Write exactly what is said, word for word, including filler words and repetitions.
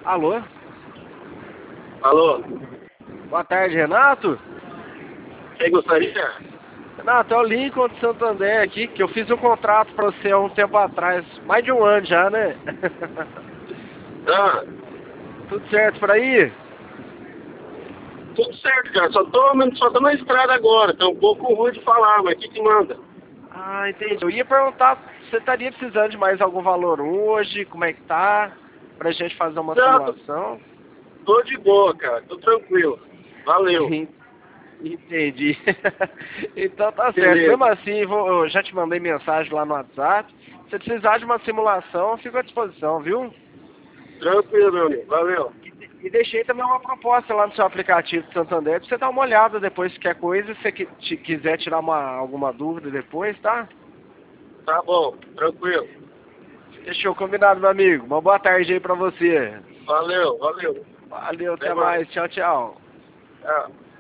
Alô? Alô? Boa tarde, Renato? Quem gostaria? Renato, é o Lincoln de Santander aqui, que eu fiz um contrato pra você há um tempo atrás, mais de um ano já, né? Ah, Tudo certo por aí? tudo certo, cara. Só tô, só tô na estrada agora. Tá um pouco ruim de falar, mas o que que manda? Ah, entendi. Eu ia perguntar se você estaria precisando de mais algum valor hoje, como é que tá, pra gente fazer uma Não, tô, simulação. tô de boa, cara. Tô tranquilo. Valeu. Entendi. Então tá certo. Mesmo Beleza. assim, vou, eu já te mandei mensagem lá no WhatsApp. Se precisar de uma simulação, eu fico à disposição, viu? Tranquilo, meu amigo. Valeu. E deixei também uma proposta lá no seu aplicativo de Santander pra você dar uma olhada depois, se quer coisa, se você qui- te- quiser tirar uma, alguma dúvida depois, tá? Tá bom. Tranquilo. Fechou, combinado, meu amigo. Uma boa tarde aí pra você. Valeu, valeu. Valeu, Até até mais. mais. Tchau, tchau. Tchau.